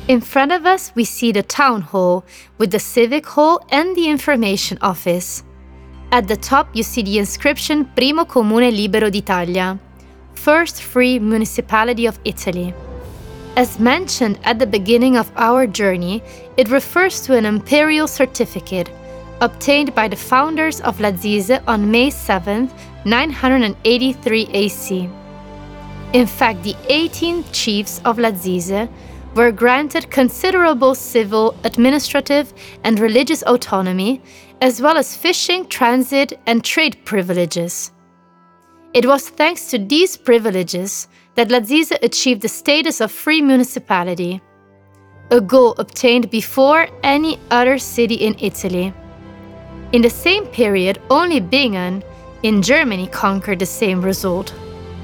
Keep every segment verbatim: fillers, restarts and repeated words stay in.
In front of us, we see the town hall with the civic hall and the information office. At the top, you see the inscription Primo Comune Libero d'Italia, first free municipality of Italy. As mentioned at the beginning of our journey, it refers to an imperial certificate obtained by the founders of Lazise on May seventh, nine hundred eighty-three A C. In fact, the eighteen chiefs of Lazise were granted considerable civil, administrative, and religious autonomy, as well as fishing, transit, and trade privileges. It was thanks to these privileges that Lazise achieved the status of free municipality, a goal obtained before any other city in Italy. In the same period, only Bingen in Germany conquered the same result.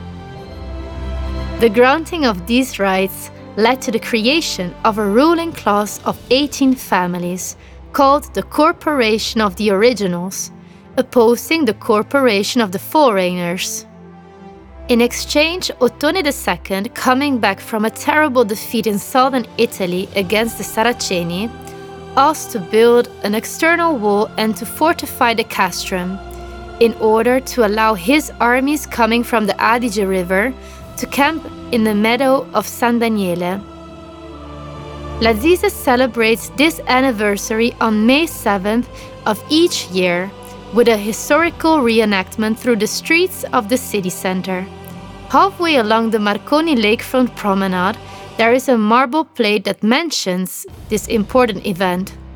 The granting of these rights led to the creation of a ruling class of eighteen families, called the Corporation of the Originals, opposing the Corporation of the Foreigners. In exchange, Ottone the Second, coming back from a terrible defeat in southern Italy against the Saraceni, asked to build an external wall and to fortify the castrum, in order to allow his armies coming from the Adige River to camp in the meadow of San Daniele. Lazise celebrates this anniversary on May seventh of each year with a historical reenactment through the streets of the city center. Halfway along the Marconi lakefront promenade, there is a marble plate that mentions this important event.